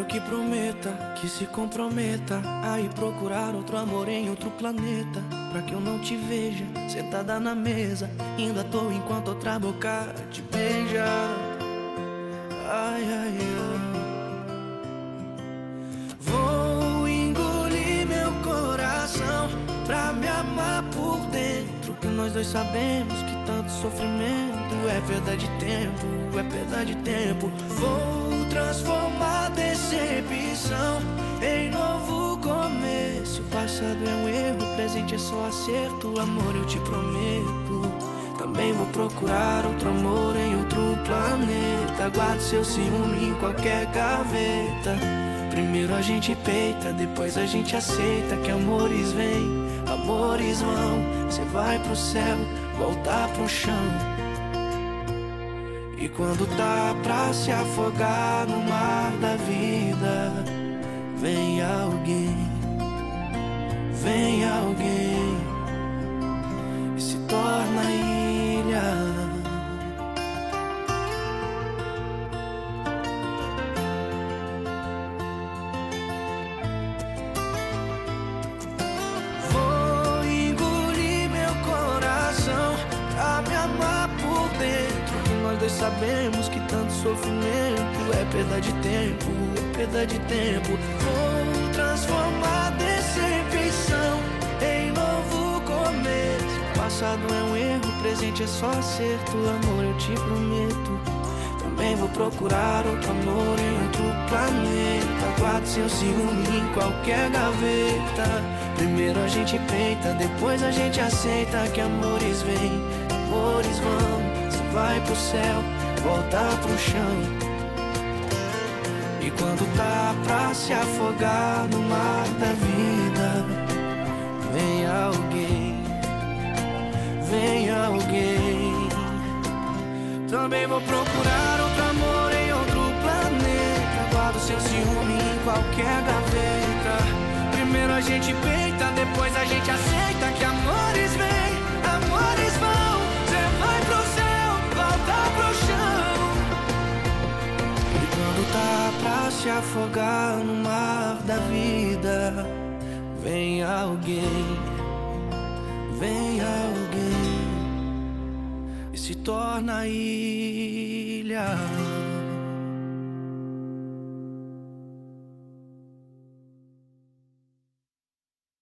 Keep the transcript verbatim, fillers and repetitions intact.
que prometa, que se comprometa a ir procurar outro amor em outro planeta, pra que eu não te veja sentada na mesa, indo à toa enquanto outra boca te beija. Ai, ai, ai. Vou engolir meu coração pra me amar por dentro, que nós dois sabemos que tanto sofrimento é perda de tempo, é perda de tempo. Vou transformar decepção em novo começo. O passado é um erro, o presente é só acerto. Amor, eu te prometo. Também vou procurar outro amor em outro planeta. Guarde seu ciúme em qualquer gaveta. Primeiro a gente peita, depois a gente aceita que amores vêm, amores vão. Cê vai pro céu, voltar pro chão. E quando tá pra se afogar no mar da vida, vem alguém, vem alguém e se torna ilha. Vou engolir meu coração pra me amar por dentro, que nós dois sabemos que tanto sofrimento é perda de tempo, é perda de tempo. Vou transformar decepção em novo começo. O passado é um erro, o presente é só acerto. Amor, eu te prometo. Também vou procurar outro amor em outro planeta. Guarde seu ciúme em qualquer gaveta. Primeiro a gente peita, depois a gente aceita que amores vêm, amores vão. Você vai pro céu, volta pro chão. E quando tá pra se afogar no mar da vida, vem alguém, vem alguém. Também vou procurar outro amor em outro planeta. Guardo seu ciúme em qualquer gaveta. Primeiro a gente peita, depois a gente aceita que amores vêm, amores vão. Cê vai pro céu, volta pro chão. E quando tá pra se afogar no mar da vida, vem alguém, vem alguém e se torna ilha.